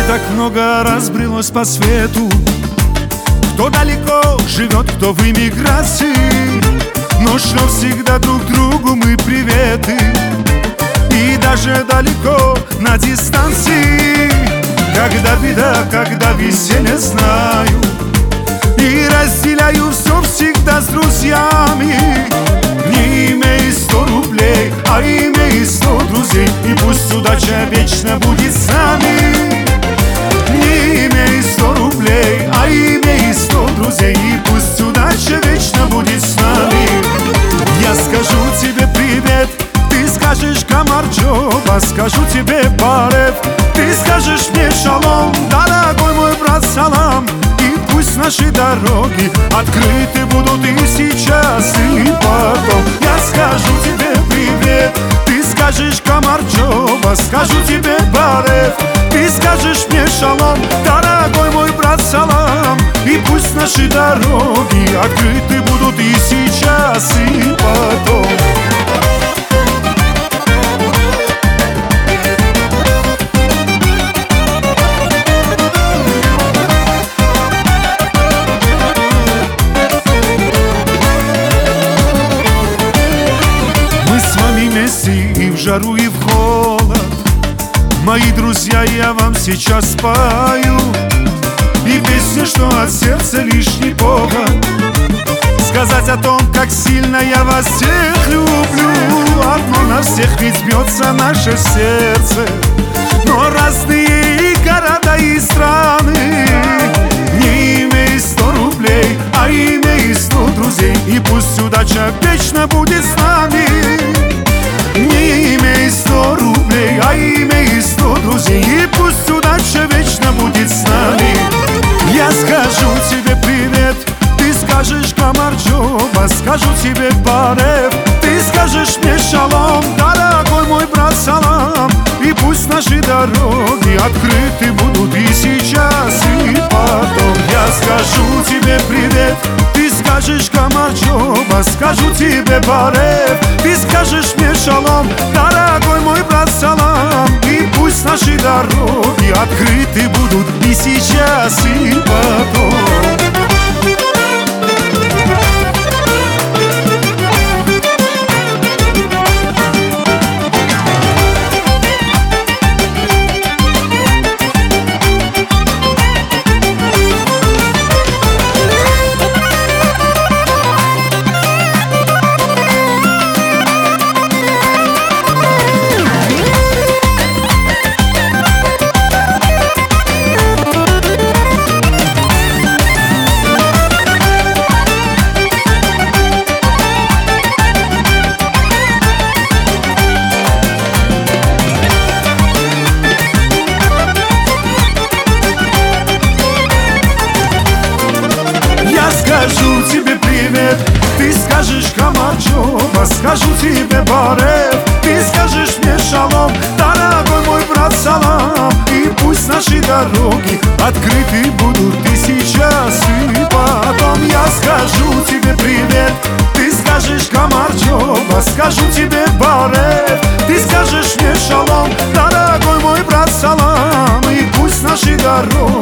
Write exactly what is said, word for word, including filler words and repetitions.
Так много разбрелось по свету, кто далеко живет, кто в эмиграции, но что всегда друг другу мы приветы. И даже далеко на дистанции, когда беда, когда веселье, знаю и разделяю все всегда с друзьями. Не имей сто рублей, а имей сто друзей, и пусть удача вечно будет с нами. Не имей сто рублей, а имей сто друзей, и пусть удача вечно будет с нами. Я скажу тебе привет, ты скажешь Камарджоба, скажу тебе Барев, ты скажешь мне шалом, дорогой мой брат, салам. И пусть наши дороги открыты будут и сейчас, и потом. Я скажу тебе привет, ты скажешь Камарджоба, скажу тебе Барев, ты скажешь мне шалом, дорогой мой брат, салам. И пусть наши дороги открыты будут и сейчас, и потом. Мы с вами вместе и в жару, и в холод. Мои друзья, я вам сейчас спою, и песня, что от сердца лишний повод сказать о том, как сильно я вас всех люблю. Одно на всех ведь бьется наше сердце, но разные и города, и страны. Не имей сто рублей, а имей сто друзей, и пусть удача вечно будет с нами. Не имей сто рублей, а имей сто друзей, и пусть удача вечно будет с нами. Я скажу тебе привет, ты скажешь Камарджоба, скажу тебе Барев, ты скажешь мне шалом, дорогой мой брат, салам. И пусть наши дороги открыты будут и сейчас, и потом. Я скажу тебе привет, ты скажешь Камарджоба, скажу тебе Барев, ты скажешь мне шалом, дорогой мой брат, салам. И пусть наши дороги открыты будут и сейчас, и потом. Скажу тебе привет, ты скажешь Камарджоба, скажу тебе Барев, ты скажешь мне шалом, дорогой мой брат, салам. И пусть наши дороги открыты будут и сейчас, и потом. Я скажу тебе привет, ты скажешь Камарджоба, скажу тебе Барев, ты скажешь мне шалом, дорогой мой брат, салам. И пусть наши дороги